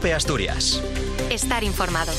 COPE Asturias. Estar informado.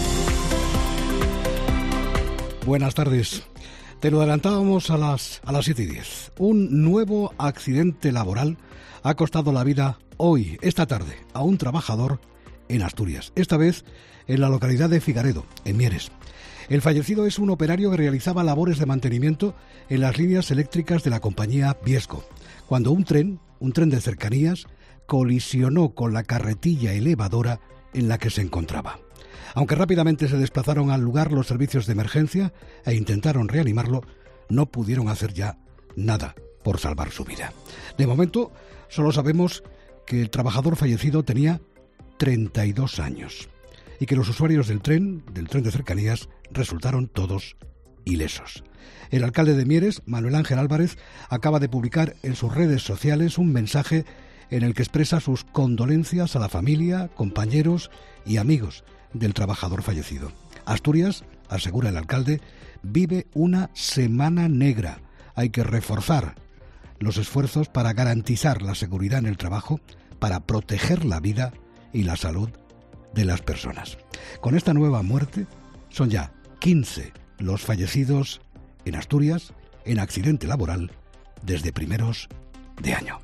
Buenas tardes. Te lo adelantábamos a las 7:10. Un nuevo accidente laboral ha costado la vida hoy, esta tarde, a un trabajador en Asturias. Esta vez en la localidad de Figaredo, en Mieres. El fallecido es un operario que realizaba labores de mantenimiento en las líneas eléctricas de la compañía Viesco, cuando un tren de cercanías, colisionó con la carretilla elevadora en la que se encontraba. Aunque rápidamente se desplazaron al lugar los servicios de emergencia e intentaron reanimarlo, no pudieron hacer ya nada por salvar su vida. De momento, solo sabemos que el trabajador fallecido tenía 32 años y que los usuarios del tren de cercanías, resultaron todos ilesos. El alcalde de Mieres, Manuel Ángel Álvarez, acaba de publicar en sus redes sociales un mensaje en el que expresa sus condolencias a la familia, compañeros y amigos del trabajador fallecido. Asturias, asegura el alcalde, vive una semana negra. Hay que reforzar los esfuerzos para garantizar la seguridad en el trabajo, para proteger la vida y la salud de las personas. Con esta nueva muerte, son ya 15 los fallecidos en Asturias en accidente laboral desde primeros de año.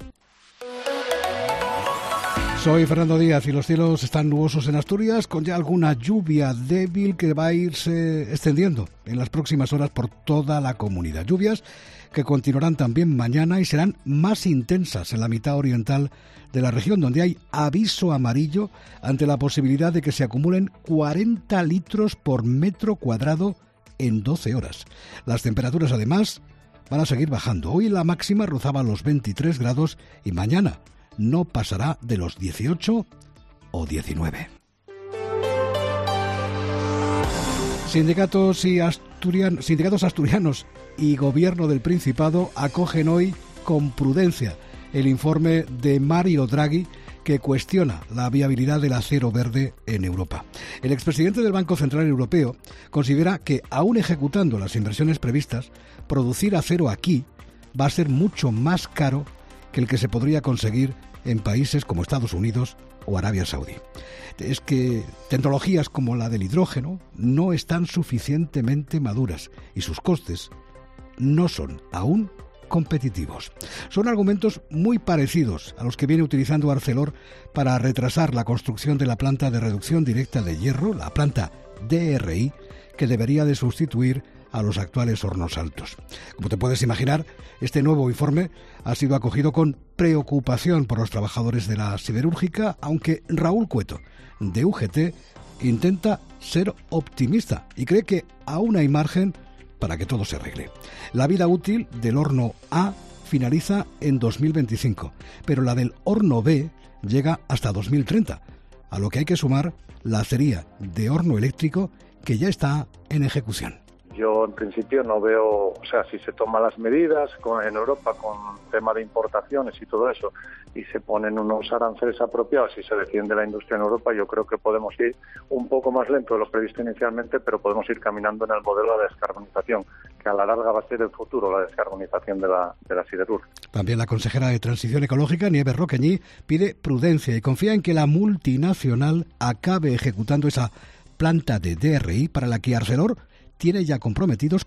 Soy Fernando Díaz y los cielos están nubosos en Asturias, con ya alguna lluvia débil que va a irse extendiendo en las próximas horas por toda la comunidad. Lluvias que continuarán también mañana y serán más intensas en la mitad oriental de la región, donde hay aviso amarillo ante la posibilidad de que se acumulen 40 litros por metro cuadrado en 12 horas. Las temperaturas, además, van a seguir bajando. Hoy la máxima rozaba los 23 grados y mañana no pasará de los 18 o 19. Sindicatos asturianos y Gobierno del Principado acogen hoy con prudencia el informe de Mario Draghi, que cuestiona la viabilidad del acero verde en Europa. El expresidente del Banco Central Europeo considera que, aún ejecutando las inversiones previstas, producir acero aquí va a ser mucho más caro que el que se podría conseguir en países como Estados Unidos o Arabia Saudí. Es que tecnologías como la del hidrógeno no están suficientemente maduras y sus costes no son aún competitivos. Son argumentos muy parecidos a los que viene utilizando Arcelor para retrasar la construcción de la planta de reducción directa de hierro, la planta DRI, que debería de sustituir a los actuales hornos altos. Como te puedes imaginar, este nuevo informe ha sido acogido con preocupación por los trabajadores de la siderúrgica, aunque Raúl Cueto, de UGT, intenta ser optimista y cree que aún hay margen para que todo se arregle. La vida útil del horno A finaliza en 2025, pero la del horno B llega hasta 2030, a lo que hay que sumar la acería de horno eléctrico que ya está en ejecución. Yo, en principio, no veo, si se toman las medidas en Europa con tema de importaciones y todo eso, y se ponen unos aranceles apropiados y se defiende la industria en Europa, yo creo que podemos ir un poco más lento de lo previsto inicialmente, pero podemos ir caminando en el modelo de descarbonización, que a la larga va a ser el futuro, la descarbonización de la siderúrgica. También la consejera de Transición Ecológica, Nieves Roqueñí, pide prudencia y confía en que la multinacional acabe ejecutando esa planta de DRI para la que Arcelor tiene ya comprometidos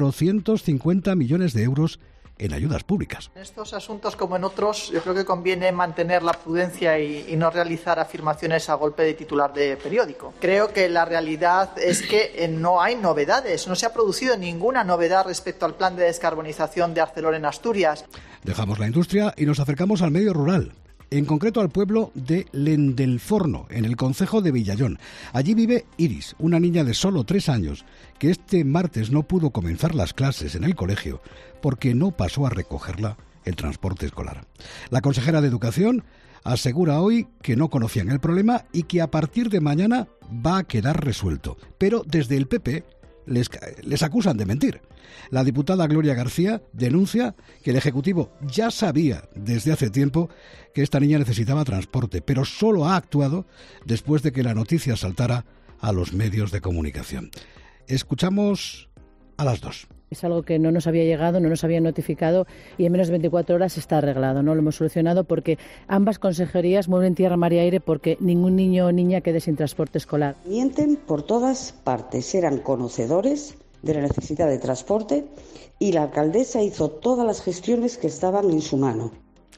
450 millones de euros en ayudas públicas. En estos asuntos, como en otros, yo creo que conviene mantener la prudencia y no realizar afirmaciones a golpe de titular de periódico. Creo que la realidad es que no hay novedades, no se ha producido ninguna novedad respecto al plan de descarbonización de Arcelor en Asturias. Dejamos la industria y nos acercamos al medio rural. En concreto al pueblo de Lendelforno, en el concejo de Villallón. Allí vive Iris, una niña de solo 3 años, que este martes no pudo comenzar las clases en el colegio porque no pasó a recogerla el transporte escolar. La consejera de Educación asegura hoy que no conocían el problema y que a partir de mañana va a quedar resuelto. Pero desde el PP les acusan de mentir. La diputada Gloria García denuncia que el Ejecutivo ya sabía desde hace tiempo que esta niña necesitaba transporte, pero solo ha actuado después de que la noticia saltara a los medios de comunicación. Escuchamos a las dos. Es algo que no nos había llegado, no nos habían notificado y en menos de 24 horas está arreglado, ¿no? Lo hemos solucionado porque ambas consejerías mueven tierra, mar y aire porque ningún niño o niña quede sin transporte escolar. Mienten por todas partes, eran conocedores de la necesidad de transporte y la alcaldesa hizo todas las gestiones que estaban en su mano.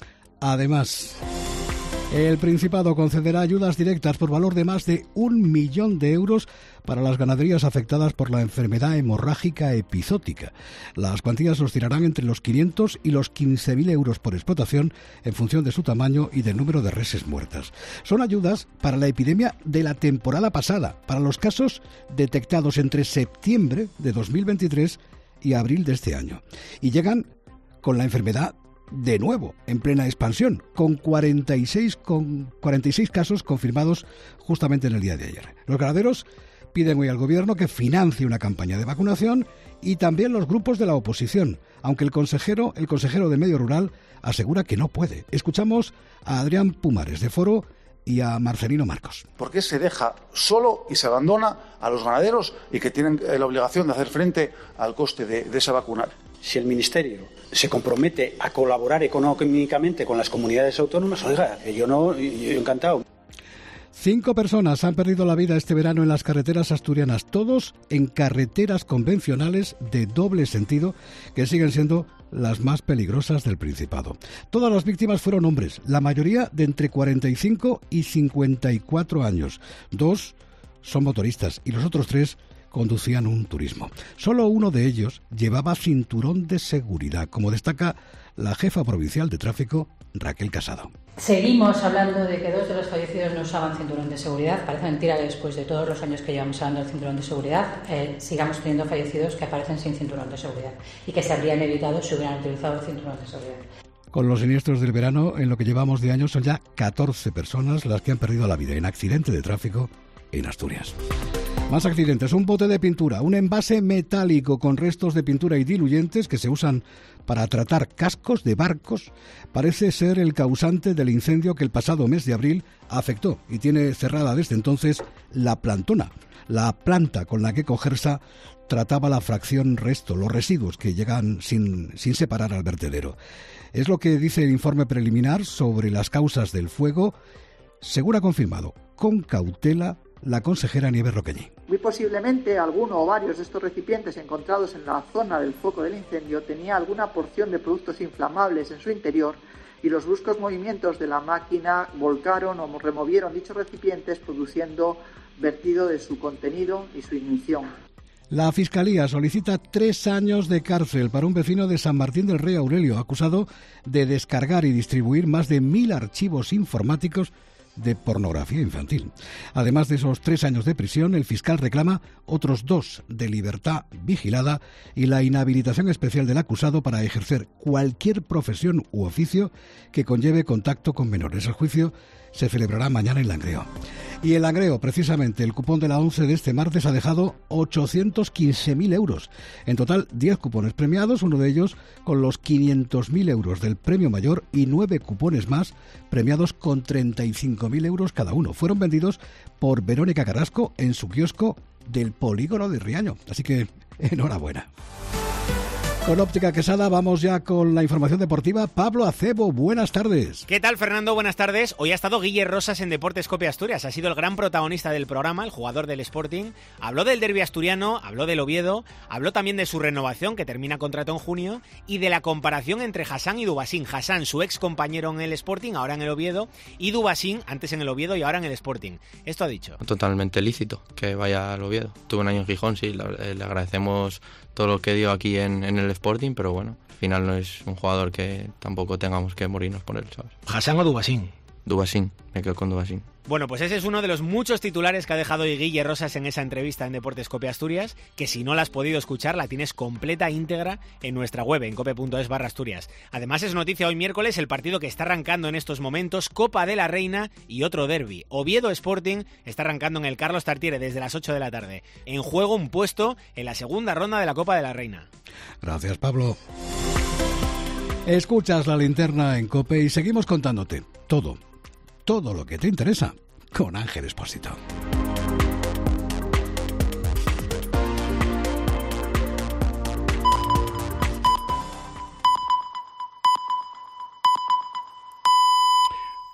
Además, el Principado concederá ayudas directas por valor de más de 1 millón de euros para las ganaderías afectadas por la enfermedad hemorrágica epizótica. Las cuantías oscilarán entre los 500 y los 15.000 euros por explotación en función de su tamaño y del número de reses muertas. Son ayudas para la epidemia de la temporada pasada, para los casos detectados entre septiembre de 2023 y abril de este año. Y llegan con la enfermedad de nuevo en plena expansión, con 46 casos confirmados justamente en el día de ayer. Los ganaderos piden hoy al gobierno que financie una campaña de vacunación y también los grupos de la oposición, aunque el consejero de Medio Rural asegura que no puede. Escuchamos a Adrián Pumares de Foro y a Marcelino Marcos. ¿Por qué se deja solo y se abandona a los ganaderos y que tienen la obligación de hacer frente al coste de esa vacuna? Si el Ministerio se compromete a colaborar económicamente con las comunidades autónomas, oiga, yo encantado. 5 personas han perdido la vida este verano en las carreteras asturianas, todos en carreteras convencionales de doble sentido, que siguen siendo las más peligrosas del Principado. Todas las víctimas fueron hombres, la mayoría de entre 45 y 54 años. 2 son motoristas y los otros 3 conducían un turismo. Solo uno de ellos llevaba cinturón de seguridad, como destaca la jefa provincial de tráfico, Raquel Casado. Seguimos hablando de que 2 de los fallecidos no usaban cinturón de seguridad. Parece mentira que después de todos los años que llevamos hablando del cinturón de seguridad, sigamos teniendo fallecidos que aparecen sin cinturón de seguridad y que se habrían evitado si hubieran utilizado el cinturón de seguridad. Con los siniestros del verano, en lo que llevamos de año, son ya 14 personas las que han perdido la vida en accidente de tráfico en Asturias. Más accidentes, un bote de pintura, un envase metálico con restos de pintura y diluyentes que se usan para tratar cascos de barcos, parece ser el causante del incendio que el pasado mes de abril afectó y tiene cerrada desde entonces la plantona, la planta con la que Cogersa trataba la fracción resto, los residuos que llegan sin separar al vertedero. Es lo que dice el informe preliminar sobre las causas del fuego, según ha confirmado con cautela la consejera Nieves Roqueñi. Muy posiblemente alguno o varios de estos recipientes encontrados en la zona del foco del incendio tenía alguna porción de productos inflamables en su interior y los bruscos movimientos de la máquina volcaron o removieron dichos recipientes, produciendo vertido de su contenido y su ignición. La Fiscalía solicita 3 años de cárcel para un vecino de San Martín del Rey Aurelio, acusado de descargar y distribuir más de 1.000 archivos informáticos de pornografía infantil. Además de esos 3 años de prisión, el fiscal reclama otros 2 de libertad vigilada y la inhabilitación especial del acusado para ejercer cualquier profesión u oficio que conlleve contacto con menores. El juicio se celebrará mañana en Langreo. Y en Langreo, precisamente, el cupón de la ONCE de este martes ha dejado 815.000 euros. En total, 10 cupones premiados, uno de ellos con los 500.000 euros del premio mayor y 9 cupones más premiados con 35.000 euros cada uno. Fueron vendidos por Verónica Carrasco en su kiosco del Polígono de Riaño. Así que, enhorabuena. Con Óptica Quesada vamos ya con la información deportiva. Pablo Acebo, buenas tardes. ¿Qué tal, Fernando? Buenas tardes. Hoy ha estado Guille Rosas en Deportes Cope Asturias. Ha sido el gran protagonista del programa, el jugador del Sporting. Habló del derbi asturiano, habló del Oviedo, habló también de su renovación, que termina contrato en junio, y de la comparación entre Hassan y Dubasín. Hassan, su ex compañero en el Sporting, ahora en el Oviedo, y Dubasín, antes en el Oviedo y ahora en el Sporting. Esto ha dicho. Totalmente lícito que vaya al Oviedo. Tuve un año en Gijón, sí, le agradecemos todo lo que dio aquí en el Sporting, pero bueno, al final no es un jugador que tampoco tengamos que morirnos por él, ¿sabes? ¿Hassan o Dubasín? Dubasín, me quedo con Dubasín. Bueno, pues ese es uno de los muchos titulares que ha dejado hoy Guille Rosas en esa entrevista en Deportes Cope Asturias, que si no la has podido escuchar, la tienes completa, íntegra, en nuestra web, en cope.es/Asturias. Además, es noticia hoy miércoles el partido que está arrancando en estos momentos, Copa de la Reina y otro derbi. Oviedo Sporting está arrancando en el Carlos Tartiere desde las 8 de la tarde. En juego un puesto en la segunda ronda de la Copa de la Reina. Gracias, Pablo. Escuchas La Linterna en COPE y seguimos contándote todo lo que te interesa con Ángel Expósito.